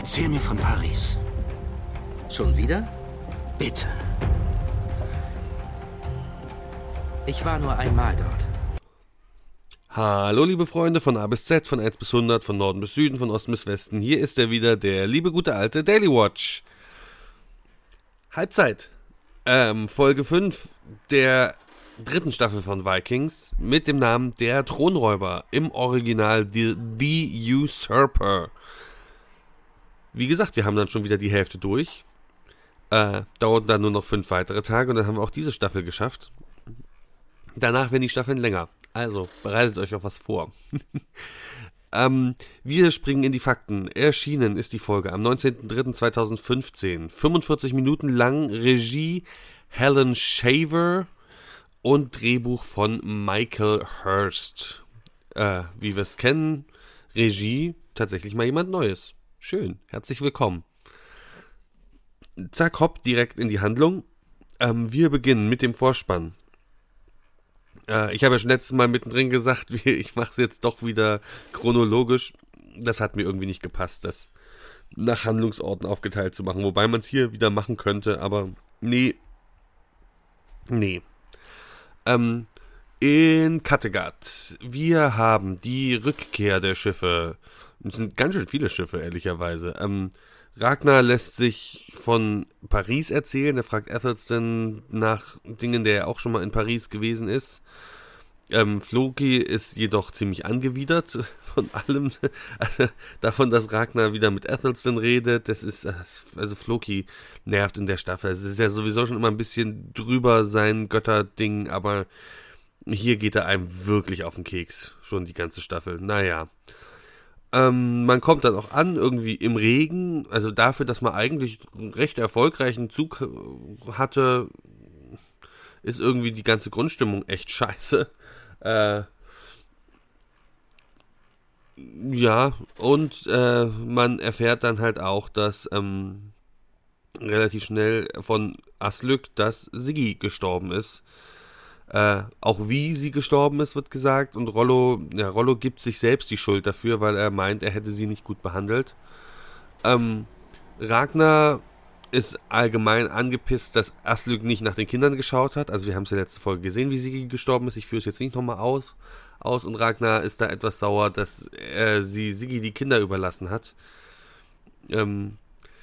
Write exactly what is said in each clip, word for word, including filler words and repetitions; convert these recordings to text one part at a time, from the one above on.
Erzähl mir von Paris. Schon wieder? Bitte. Ich war nur einmal dort. Hallo liebe Freunde von A bis Z, von eins bis hundert, von Norden bis Süden, von Osten bis Westen. Hier ist er wieder, der liebe gute alte Daily Watch. Halbzeit. Ähm, Folge fünf der dritten Staffel von Vikings mit dem Namen Der Thronräuber. Im Original The, The Usurper. Wie gesagt, wir haben dann schon wieder die Hälfte durch. Äh, dauerten dann nur noch fünf weitere Tage und dann haben wir auch diese Staffel geschafft. Danach werden die Staffeln länger. Also, bereitet euch auf was vor. ähm, wir springen in die Fakten. Erschienen ist die Folge am neunzehnten dritten zweitausendfünfzehn. fünfundvierzig Minuten lang, Regie Helen Shaver und Drehbuch von Michael Hurst. Äh, wie wir es kennen, Regie, tatsächlich mal jemand Neues. Schön, herzlich willkommen. Zack, hopp, direkt in die Handlung. Ähm, wir beginnen mit dem Vorspann. Ich habe ja schon letztes Mal mittendrin gesagt, ich mache es jetzt doch wieder chronologisch. Das hat mir irgendwie nicht gepasst, das nach Handlungsorten aufgeteilt zu machen. Wobei man es hier wieder machen könnte, aber nee. Nee. Ähm, in Kattegat. Wir haben die Rückkehr der Schiffe. Es sind ganz schön viele Schiffe, ehrlicherweise. Ähm, Ragnar lässt sich von Paris erzählen. Er fragt Athelstan nach Dingen, der ja auch schon mal in Paris gewesen ist. Ähm, Floki ist jedoch ziemlich angewidert von allem. Also davon, dass Ragnar wieder mit Athelstan redet. Das ist, also Floki nervt in der Staffel. Es ist ja sowieso schon immer ein bisschen drüber sein Götterding, aber hier geht er einem wirklich auf den Keks. Schon die ganze Staffel. Naja. Ähm, man kommt dann auch an, irgendwie im Regen, also dafür, dass man eigentlich einen recht erfolgreichen Zug hatte, ist irgendwie die ganze Grundstimmung echt scheiße. Äh, ja, und äh, man erfährt dann halt auch, dass ähm, relativ schnell von Aslak, dass Siggi gestorben ist. Äh, auch wie sie gestorben ist, wird gesagt. Und Rollo, ja, Rollo gibt sich selbst die Schuld dafür, weil er meint, er hätte sie nicht gut behandelt. Ähm, Ragnar ist allgemein angepisst, dass Aslak nicht nach den Kindern geschaut hat. Also wir haben es ja letzte Folge gesehen, wie sie gestorben ist. Ich führe es jetzt nicht nochmal aus, aus. Und Ragnar ist da etwas sauer, dass äh, sie Siggi die Kinder überlassen hat. Ähm,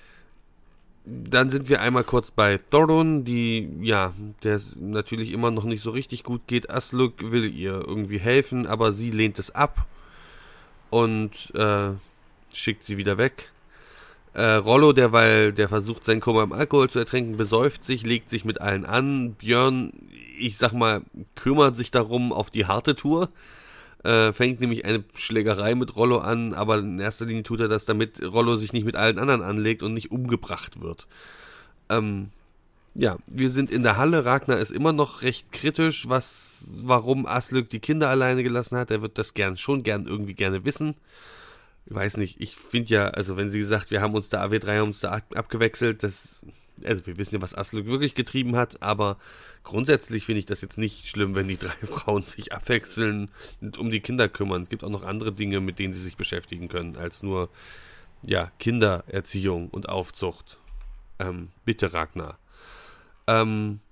Dann sind wir einmal kurz bei Thoron, die, ja, der es natürlich immer noch nicht so richtig gut geht. Aslak will ihr irgendwie helfen, aber sie lehnt es ab und äh, schickt sie wieder weg. Äh, Rollo, derweil, der versucht, seinen Kummer im Alkohol zu ertränken, besäuft sich, legt sich mit allen an. Björn, ich sag mal, kümmert sich darum auf die harte Tour. Äh, fängt nämlich eine Schlägerei mit Rollo an, aber in erster Linie tut er das, damit Rollo sich nicht mit allen anderen anlegt und nicht umgebracht wird. Ähm, ja, wir sind in der Halle. Ragnar ist immer noch recht kritisch, was, warum Aslak die Kinder alleine gelassen hat. Er wird das gern, schon gern irgendwie gerne wissen. Ich weiß nicht, ich finde ja, also wenn sie sagt, wir haben uns da A W drei haben uns da abgewechselt, das, also wir wissen ja, was Aslak wirklich getrieben hat, aber grundsätzlich finde ich das jetzt nicht schlimm, wenn die drei Frauen sich abwechseln und um die Kinder kümmern. Es gibt auch noch andere Dinge, mit denen sie sich beschäftigen können, als nur, ja, Kindererziehung und Aufzucht. Ähm, bitte, Ragnar. Ähm,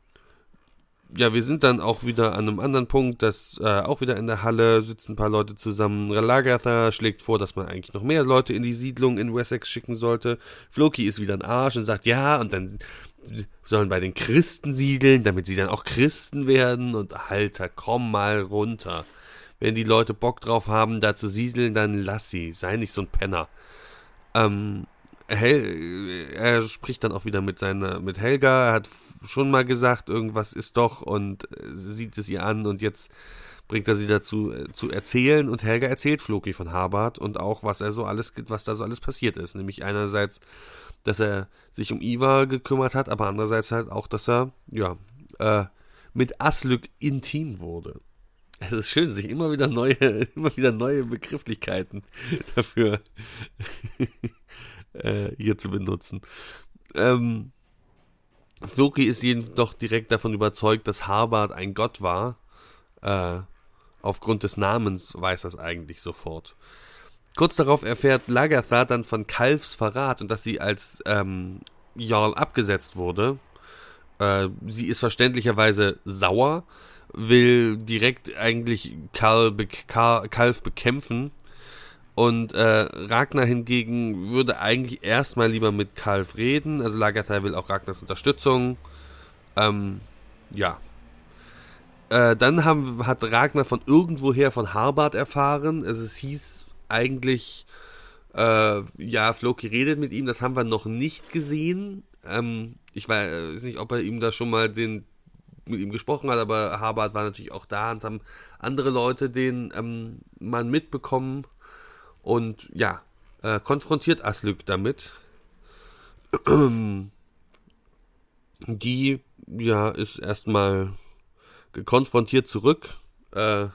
ja, wir sind dann auch wieder an einem anderen Punkt, dass äh, auch wieder in der Halle sitzen ein paar Leute zusammen. Lagertha schlägt vor, dass man eigentlich noch mehr Leute in die Siedlung in Wessex schicken sollte. Floki ist wieder ein Arsch und sagt, ja, und dann sollen bei den Christen siedeln, damit sie dann auch Christen werden. Und Alter, komm mal runter. Wenn die Leute Bock drauf haben, da zu siedeln, dann lass sie. Sei nicht so ein Penner. Ähm, Hel- er spricht dann auch wieder mit seiner, mit Helga. Er hat schon mal gesagt, irgendwas ist doch, und sieht es ihr an, und jetzt bringt er sie dazu äh, zu erzählen, und Helga erzählt Floki von Harbard und auch, was er so alles, was da so alles passiert ist. Nämlich einerseits, dass er sich um Ivar gekümmert hat, aber andererseits halt auch, dass er, ja, äh, mit Aslak intim wurde. Es ist schön, sich immer wieder neue, immer wieder neue Begrifflichkeiten dafür äh, hier zu benutzen. Ähm, Floki ist jedoch direkt davon überzeugt, dass Harbard ein Gott war. Äh, aufgrund des Namens weiß er es eigentlich sofort. Kurz darauf erfährt Lagertha dann von Kalfs Verrat und dass sie als ähm, Jarl abgesetzt wurde. Äh, sie ist verständlicherweise sauer, will direkt eigentlich Karl be- Karl, Kalf bekämpfen. Und äh, Ragnar hingegen würde eigentlich erstmal lieber mit Kalf reden. Also Lagertha will auch Ragnars Unterstützung. Ähm, ja. Äh, dann haben, hat Ragnar von irgendwoher von Harbard erfahren. Also es hieß eigentlich, äh, ja, Floki redet mit ihm. Das haben wir noch nicht gesehen. Ähm, ich weiß nicht, ob er ihm da schon mal den, mit ihm gesprochen hat, aber Harbard war natürlich auch da. Und es haben andere Leute den ähm, Mann mitbekommen. Und ja, äh, konfrontiert Aslak damit. Die, ja, ist erstmal gekonfrontiert zurück. Äh,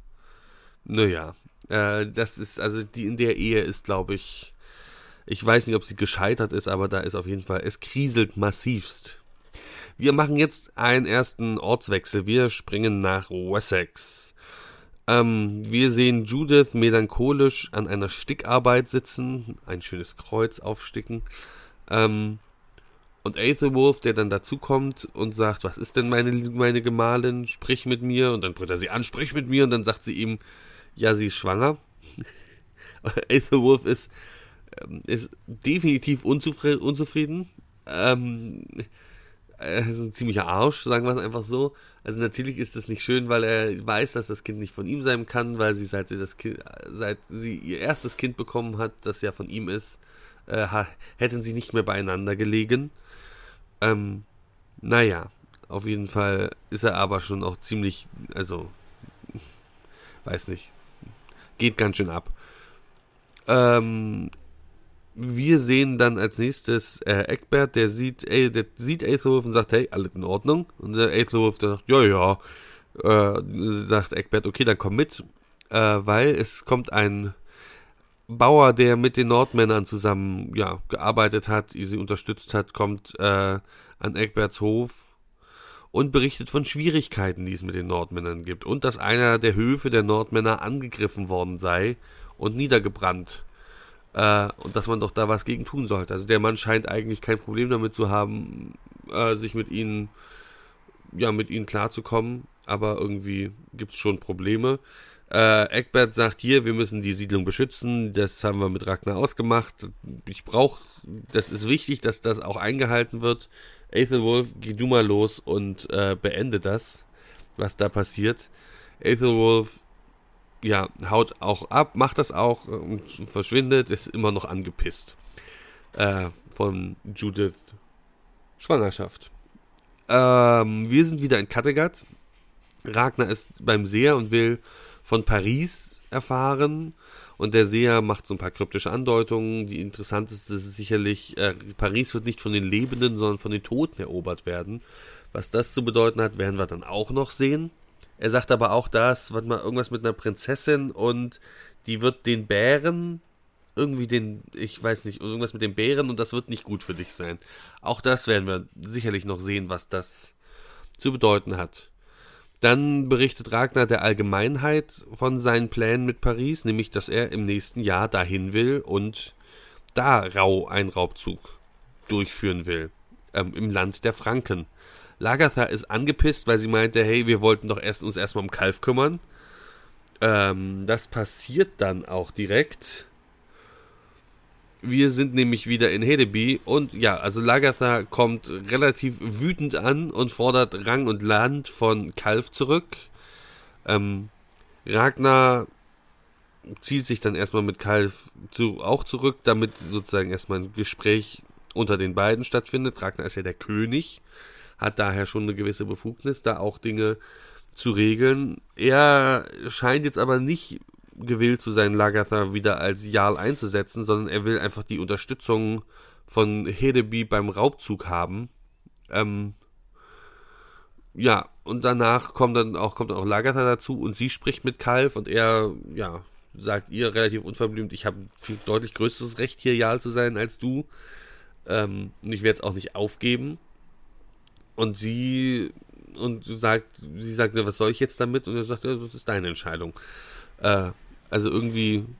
naja, äh, das ist, also die in der Ehe ist, glaube ich, ich weiß nicht, ob sie gescheitert ist, aber da ist auf jeden Fall, es kriselt massivst. Wir machen jetzt einen ersten Ortswechsel. Wir springen nach Wessex. Ähm, wir sehen Judith melancholisch an einer Stickarbeit sitzen, ein schönes Kreuz aufsticken. Ähm, und Aethelwulf, der dann dazukommt und sagt, was ist denn meine, meine Gemahlin, sprich mit mir. Und dann brüllt er sie an, sprich mit mir. Und dann sagt sie ihm, ja, sie ist schwanger. Aethelwulf ist, ist definitiv unzufri- unzufrieden. Ähm, er ist ein ziemlicher Arsch, sagen wir es einfach so. Also natürlich ist das nicht schön, weil er weiß, dass das Kind nicht von ihm sein kann, weil sie seit sie das Kind, seit sie ihr erstes Kind bekommen hat, das ja von ihm ist, äh, hätten sie nicht mehr beieinander gelegen. Ähm, naja, auf jeden Fall ist er aber schon auch ziemlich, also, weiß nicht, geht ganz schön ab. Ähm, wir sehen dann als nächstes äh, Egbert, der sieht, ey, der sieht Aethelwulf und sagt, hey, alles in Ordnung. Und der Aethelwulf, der sagt, ja, ja. Äh, sagt Egbert, okay, dann komm mit, äh, weil es kommt ein Bauer, der mit den Nordmännern zusammen, ja, gearbeitet hat, sie unterstützt hat, kommt äh, an Egberts Hof und berichtet von Schwierigkeiten, die es mit den Nordmännern gibt. Und dass einer der Höfe der Nordmänner angegriffen worden sei und niedergebrannt. Äh, und dass man doch da was gegen tun sollte. Also der Mann scheint eigentlich kein Problem damit zu haben, äh, sich mit ihnen, ja, mit ihnen klarzukommen, aber irgendwie gibt es schon Probleme. Äh, Egbert sagt hier, wir müssen die Siedlung beschützen, das haben wir mit Ragnar ausgemacht. Ich brauche, das ist wichtig, dass das auch eingehalten wird. Aethelwulf, geh du mal los und äh, beende das, was da passiert. Aethelwulf, ja, haut auch ab, macht das auch und verschwindet, ist immer noch angepisst äh, von Judith Schwangerschaft. Ähm, wir sind wieder in Kattegat. Ragnar ist beim Seher und will von Paris erfahren und der Seher macht so ein paar kryptische Andeutungen. Die interessanteste ist sicherlich, äh, Paris wird nicht von den Lebenden, sondern von den Toten erobert werden. Was das zu bedeuten hat, werden wir dann auch noch sehen. Er sagt aber auch, das wird mal irgendwas mit einer Prinzessin und die wird den Bären, irgendwie den, ich weiß nicht, irgendwas mit den Bären und das wird nicht gut für dich sein. Auch das werden wir sicherlich noch sehen, was das zu bedeuten hat. Dann berichtet Ragnar der Allgemeinheit von seinen Plänen mit Paris, nämlich, dass er im nächsten Jahr dahin will und da Rau einen Raubzug durchführen will, ähm, im Land der Franken. Lagertha ist angepisst, weil sie meinte, hey, wir wollten doch erst uns erstmal um Kalf kümmern. Ähm, das passiert dann auch direkt. Wir sind nämlich wieder in Hedeby und ja, also Lagertha kommt relativ wütend an und fordert Rang und Land von Kalf zurück. Ähm, Ragnar zieht sich dann erstmal mit Kalf zu, auch zurück, damit sozusagen erstmal ein Gespräch unter den beiden stattfindet. Ragnar ist ja der König, hat daher schon eine gewisse Befugnis, da auch Dinge zu regeln. Er scheint jetzt aber nicht gewillt zu sein, Lagertha wieder als Jarl einzusetzen, sondern er will einfach die Unterstützung von Hedeby beim Raubzug haben. Ähm, ja, und danach kommt dann auch, kommt dann auch Lagertha dazu und sie spricht mit Kalf und er, ja, sagt ihr relativ unverblümt, ich habe viel deutlich größeres Recht, hier Jarl zu sein als du. Ähm, und ich werde es auch nicht aufgeben. Und sie und sagt, sie sagt, was soll ich jetzt damit? Und er sagt, ja, das ist deine Entscheidung. Äh, also irgendwie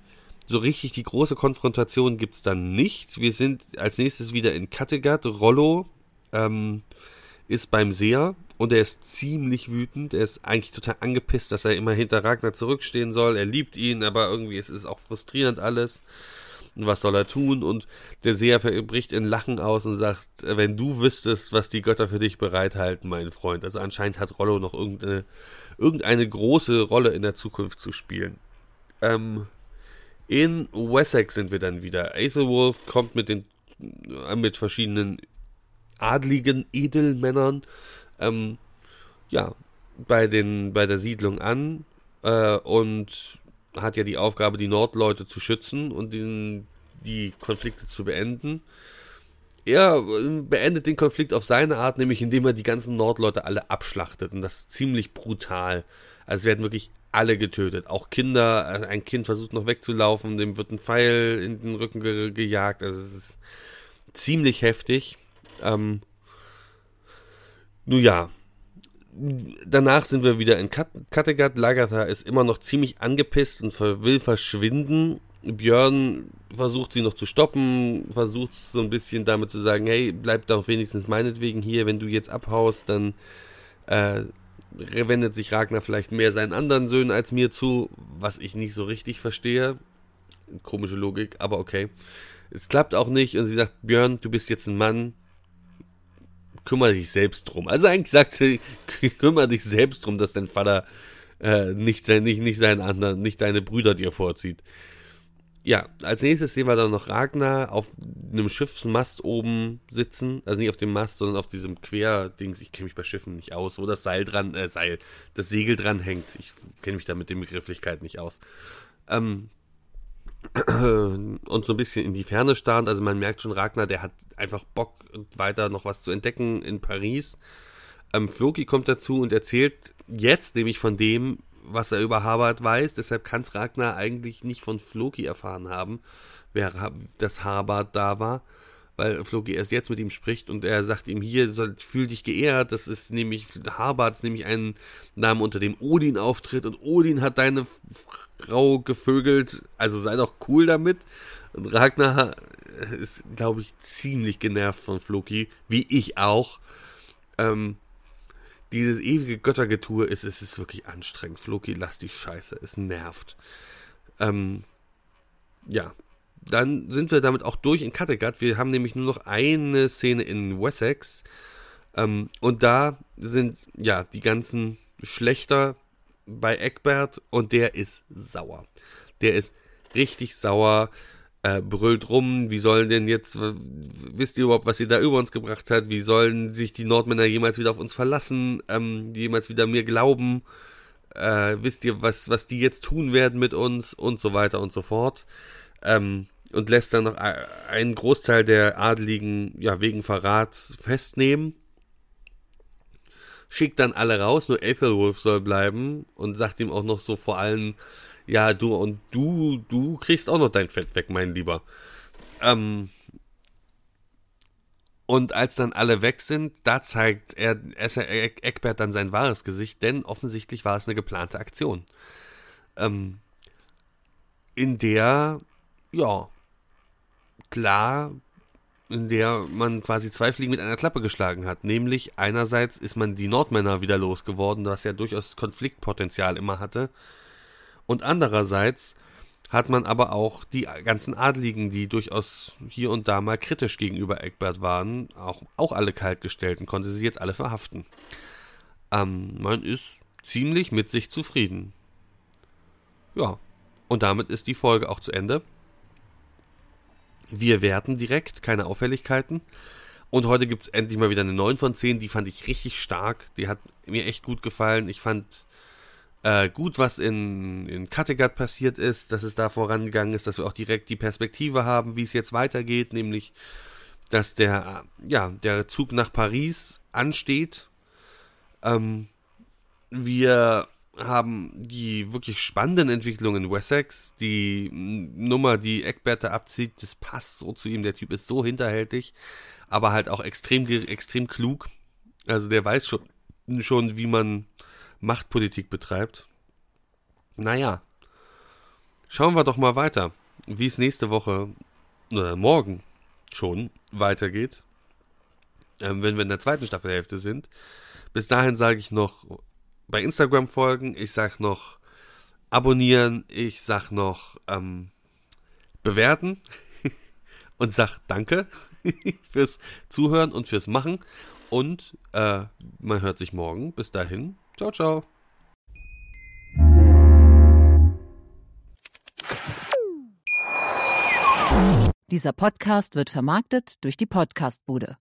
so richtig die große Konfrontation gibt es dann nicht. Wir sind als nächstes wieder in Kattegat. Rollo ähm, ist beim Seher und er ist ziemlich wütend. Er ist eigentlich total angepisst, dass er immer hinter Ragnar zurückstehen soll. Er liebt ihn, aber irgendwie ist es auch frustrierend alles. Und was soll er tun? Und der Seher bricht in Lachen aus und sagt, wenn du wüsstest, was die Götter für dich bereithalten, mein Freund. Also anscheinend hat Rollo noch irgendeine, irgendeine große Rolle in der Zukunft zu spielen. Ähm, in Wessex sind wir dann wieder. Aethelwulf kommt mit den mit verschiedenen adligen Edelmännern ähm, ja, bei, den, bei der Siedlung an äh, und hat ja die Aufgabe, die Nordleute zu schützen und den, die Konflikte zu beenden. Er beendet den Konflikt auf seine Art, nämlich indem er die ganzen Nordleute alle abschlachtet. Und das ist ziemlich brutal. Also es werden wirklich alle getötet. Auch Kinder. Also ein Kind versucht noch wegzulaufen, dem wird ein Pfeil in den Rücken ge- gejagt. Also es ist ziemlich heftig. Ähm, nun ja. Danach sind wir wieder in Kat- Kattegat. Lagertha ist immer noch ziemlich angepisst und will verschwinden. Björn versucht sie noch zu stoppen, versucht so ein bisschen damit zu sagen, hey, bleib doch wenigstens meinetwegen hier, wenn du jetzt abhaust, dann äh, wendet sich Ragnar vielleicht mehr seinen anderen Söhnen als mir zu, was ich nicht so richtig verstehe. Komische Logik, aber okay. Es klappt auch nicht und sie sagt, Björn, du bist jetzt ein Mann, kümmere dich selbst drum. Also eigentlich sagt sie, kümmere dich selbst drum, dass dein Vater äh, nicht, nicht, nicht, seinen anderen, nicht deine Brüder dir vorzieht. Ja, als nächstes sehen wir dann noch Ragnar auf einem Schiffsmast oben sitzen. Also nicht auf dem Mast, sondern auf diesem Querdings. Ich kenne mich bei Schiffen nicht aus, wo das Seil dran, äh, Seil, das Segel dran hängt. Ich kenne mich da mit den Begrifflichkeiten nicht aus. Ähm, und so ein bisschen in die Ferne starrend. Also man merkt schon, Ragnar, der hat einfach Bock, weiter noch was zu entdecken in Paris. Ähm, Floki kommt dazu und erzählt jetzt nämlich von dem, was er über Harbard weiß. Deshalb kann es Ragnar eigentlich nicht von Floki erfahren haben, wer das Harbard da war, weil Floki erst jetzt mit ihm spricht und er sagt ihm hier, soll, fühl dich geehrt, das ist nämlich, Harbard ist nämlich ein Name, unter dem Odin auftritt und Odin hat deine Frau gevögelt, also sei doch cool damit. Und Ragnar ist, glaube ich, ziemlich genervt von Floki, wie ich auch. Ähm, Dieses ewige Göttergetue ist, es ist wirklich anstrengend. Floki, lass die Scheiße, es nervt. Ähm, ja, dann sind wir damit auch durch in Kattegat. Wir haben nämlich nur noch eine Szene in Wessex. Ähm, und da sind, ja, die ganzen Schlächter bei Egbert und der ist sauer. Der ist richtig sauer. Äh, brüllt rum, wie sollen denn jetzt, wisst ihr überhaupt, was sie da über uns gebracht hat, wie sollen sich die Nordmänner jemals wieder auf uns verlassen, ähm, jemals wieder mir glauben, äh, wisst ihr, was, was die jetzt tun werden mit uns und so weiter und so fort, ähm, und lässt dann noch einen Großteil der Adeligen, ja, wegen Verrats festnehmen, schickt dann alle raus, nur Aethelwulf soll bleiben und sagt ihm auch noch so vor allem, ja, du und du, du kriegst auch noch dein Fett weg, mein Lieber. Ähm, und als dann alle weg sind, da zeigt er, er Egbert dann sein wahres Gesicht, denn offensichtlich war es eine geplante Aktion. Ähm, in der, ja, klar, in der man quasi zwei Fliegen mit einer Klappe geschlagen hat. Nämlich einerseits ist man die Nordmänner wieder losgeworden, was ja durchaus Konfliktpotenzial immer hatte. Und andererseits hat man aber auch die ganzen Adligen, die durchaus hier und da mal kritisch gegenüber Egbert waren, auch, auch alle kaltgestellt und konnte sie jetzt alle verhaften. Ähm, man ist ziemlich mit sich zufrieden. Ja, und damit ist die Folge auch zu Ende. Wir werten direkt, keine Auffälligkeiten. Und heute gibt es endlich mal wieder eine neun von zehn, die fand ich richtig stark. Die hat mir echt gut gefallen. Ich fand Äh, gut, was in, in Kattegat passiert ist, dass es da vorangegangen ist, dass wir auch direkt die Perspektive haben, wie es jetzt weitergeht, nämlich, dass der, ja, der Zug nach Paris ansteht. Ähm, wir haben die wirklich spannenden Entwicklungen in Wessex, die Nummer, die Egbert da abzieht, das passt so zu ihm, der Typ ist so hinterhältig, aber halt auch extrem, extrem klug, also der weiß schon, schon wie man Machtpolitik betreibt. Naja, schauen wir doch mal weiter. wie es nächste Woche, oder morgen schon weitergeht, ähm, wenn wir in der zweiten Staffelhälfte sind. Bis dahin sage ich noch bei Instagram folgen, ich sage noch abonnieren, ich sage noch ähm, bewerten und sage danke fürs Zuhören und fürs Machen. Und äh, man hört sich morgen. Bis dahin. Ciao, ciao. Dieser Podcast wird vermarktet durch die Podcastbude.